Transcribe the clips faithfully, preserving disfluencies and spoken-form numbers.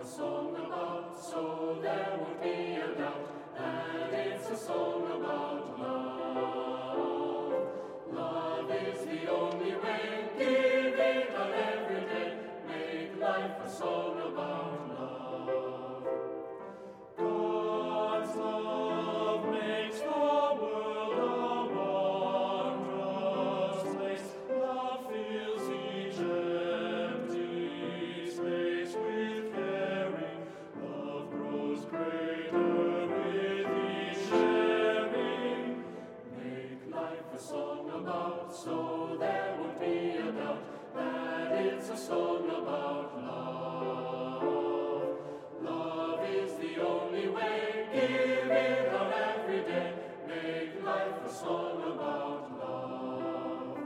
song about, so there won't be a doubt that it's a song about love. Love is the only way, give it out every day, make life a song about love. God's love makes the world a wondrous place. Love fills each empty space with caring. Love grows greater with each sharing. Make life a song about, so there won't be a doubt that it's a song about love. Love is the only way, give it out every day, make life a song about love.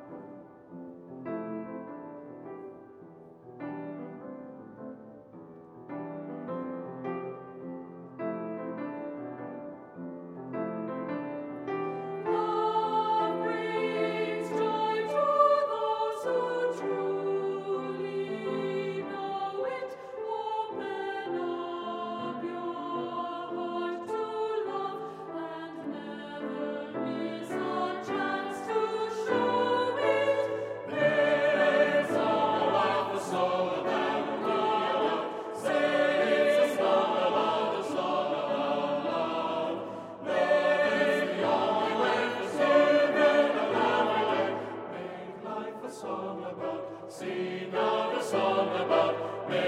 Love brings joy to those who truly know it. Open up your heart to love and never miss a chance to show it. There's a love, a song about love. Say it's a song about, a song about love. Love is the only way to save it out every day. Make life a song about, sing out a song about, make